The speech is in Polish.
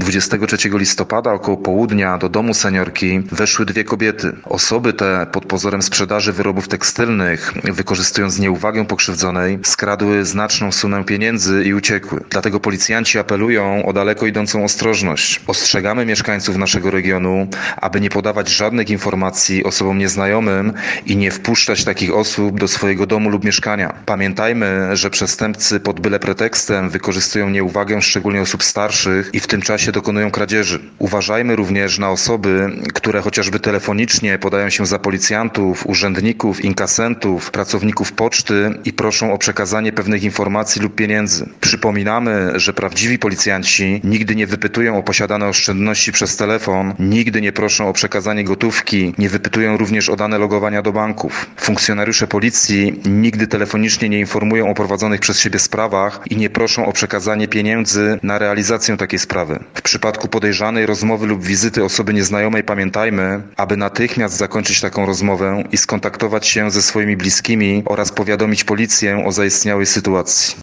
23 listopada około południa do domu seniorki weszły dwie kobiety. Osoby te pod pozorem sprzedaży wyrobów tekstylnych, wykorzystując nieuwagę pokrzywdzonej, skradły znaczną sumę pieniędzy i uciekły. Dlatego policjanci apelują o daleko idącą ostrożność. Ostrzegamy mieszkańców naszego regionu, aby nie podawać żadnych informacji osobom nieznajomym i nie wpuszczać takich osób do swojego domu lub mieszkania. Pamiętajmy, że przestępcy pod byle pretekstem wykorzystują nieuwagę szczególnie osób starszych i w tym czasie dokonują kradzieży. Uważajmy również na osoby, które chociażby telefonicznie podają się za policjantów, urzędników, inkasentów, pracowników poczty i proszą o przekazanie pewnych informacji lub pieniędzy. Przypominamy, że prawdziwi policjanci nigdy nie wypytują o posiadane oszczędności przez telefon, nigdy nie proszą o przekazanie gotówki, nie wypytują również o dane logowania do banków. Funkcjonariusze policji nigdy telefonicznie nie informują o prowadzonych przez siebie sprawach i nie proszą o przekazanie pieniędzy na realizację takiej sprawy. W przypadku podejrzanej rozmowy lub wizyty osoby nieznajomej pamiętajmy, aby natychmiast zakończyć taką rozmowę i skontaktować się ze swoimi bliskimi oraz powiadomić policję o zaistniałej sytuacji.